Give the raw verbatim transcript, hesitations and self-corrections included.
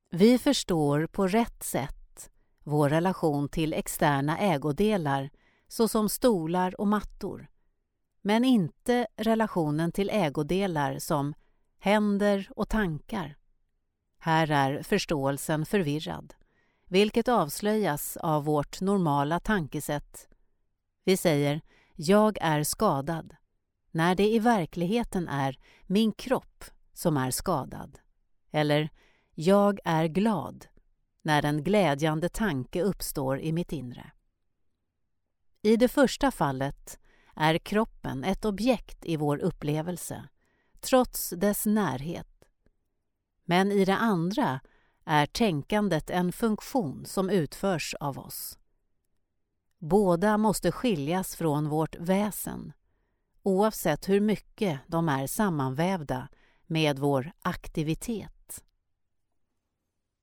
Vi förstår på rätt sätt vår relation till externa ägodelar såsom stolar och mattor, men inte relationen till ägodelar som händer och tankar. Här är förståelsen förvirrad, vilket avslöjas av vårt normala tankesätt. Vi säger ”jag är skadad” när det i verkligheten är min kropp som är skadad. Eller ”jag är glad” när en glädjande tanke uppstår i mitt inre. I det första fallet är kroppen ett objekt i vår upplevelse, trots dess närhet. Men i det andra är tänkandet en funktion som utförs av oss. Båda måste skiljas från vårt väsen, oavsett hur mycket de är sammanvävda med vår aktivitet.